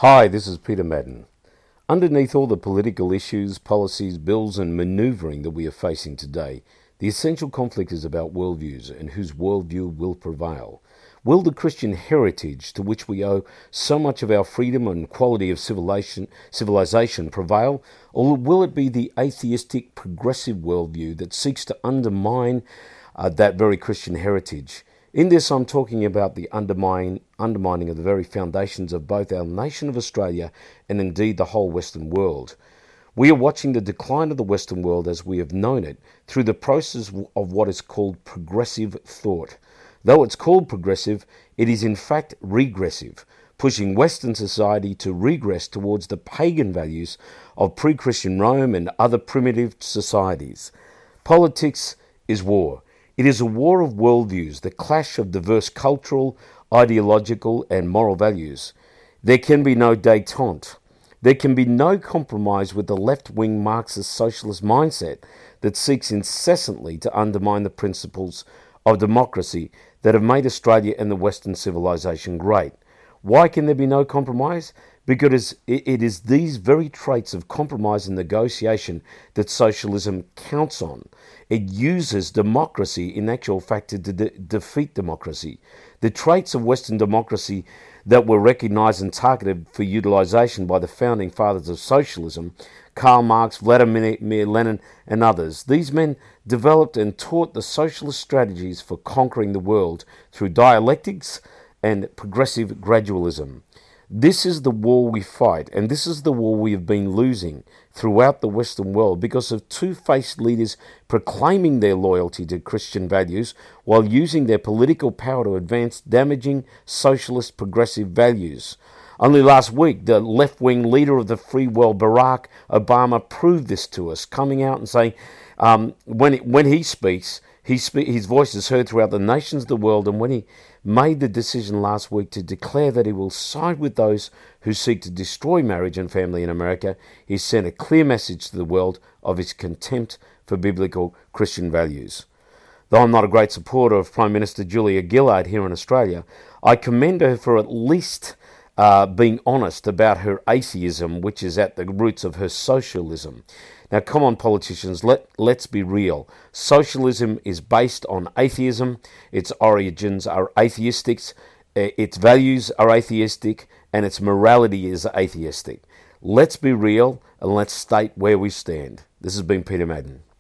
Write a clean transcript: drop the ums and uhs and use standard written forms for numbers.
Hi, this is Peter Madden. Underneath all the political issues, policies, bills and manoeuvring that we are facing today, the essential conflict is about worldviews and whose worldview will prevail. Will the Christian heritage to which we owe so much of our freedom and quality of civilization prevail, or will it be the atheistic progressive worldview that seeks to undermine that very Christian heritage? In this, I'm talking about the undermining of the very foundations of both our nation of Australia and indeed the whole Western world. We are watching the decline of the Western world as we have known it through the process of what is called progressive thought. Though it's called progressive, it is in fact regressive, pushing Western society to regress towards the pagan values of pre-Christian Rome and other primitive societies. Politics is war. It is a war of worldviews, the clash of diverse cultural, ideological and moral values. There can be no détente. There can be no compromise with the left-wing Marxist socialist mindset that seeks incessantly to undermine the principles of democracy that have made Australia and the Western civilization great. Why can there be no compromise? Because it is these very traits of compromise and negotiation that socialism counts on. It uses democracy in actual fact to defeat democracy. The traits of Western democracy that were recognized and targeted for utilization by the founding fathers of socialism, Karl Marx, Vladimir Lenin and others. These men developed and taught the socialist strategies for conquering the world through dialectics and progressive gradualism. This is the war we fight, and this is the war we have been losing throughout the Western world because of two-faced leaders proclaiming their loyalty to Christian values while using their political power to advance damaging socialist progressive values. Only last week, the left-wing leader of the free world, Barack Obama, proved this to us, coming out and saying, when he speaks, his voice is heard throughout the nations of the world, and when he made the decision last week to declare that he will side with those who seek to destroy marriage and family in America, he sent a clear message to the world of his contempt for biblical Christian values. Though I'm not a great supporter of Prime Minister Julia Gillard here in Australia, I commend her for at least being honest about her atheism, which is at the roots of her socialism. Now, come on, politicians, let's be real. Socialism is based on atheism. Its origins are atheistic, its values are atheistic, and its morality is atheistic. Let's be real and let's state where we stand. This has been Peter Madden.